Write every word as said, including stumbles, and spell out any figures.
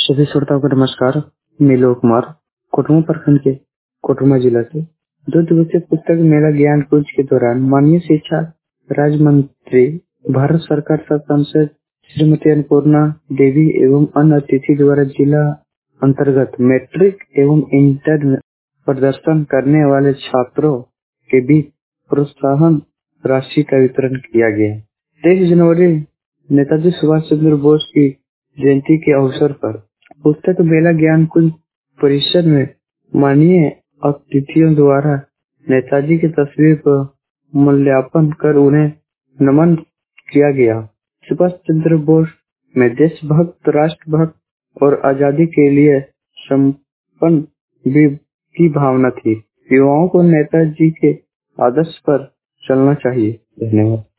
सभी श्रोताओं को नमस्कार। मैं लोक कुमार कोटरमा प्रखंड के कोटरमा जिला से दो दिवसीय पुस्तक मेला ज्ञान कुंज के दौरान माननीय शिक्षा राज्य मंत्री भारत सरकार सांसद श्रीमती अन्नपूर्णा देवी एवं अन्य अतिथि द्वारा जिला अंतर्गत मैट्रिक एवं इंटर में प्रदर्शन करने वाले छात्रों के बीच प्रोत्साहन राशि का वितरण किया गया। तेईस जनवरी नेताजी सुभाष चंद्र बोस की जयंती के अवसर पर पुस्तक मेला ज्ञान कुंज परिसर में माननीय अतिथियों द्वारा नेताजी की तस्वीर पर मूल्यांकन कर उन्हें नमन किया गया। सुभाष चंद्र बोस में देशभक्त, राष्ट्रभक्त और आजादी के लिए समर्पण भी की भावना थी। युवाओं को नेताजी के आदर्श पर चलना चाहिए। धन्यवाद।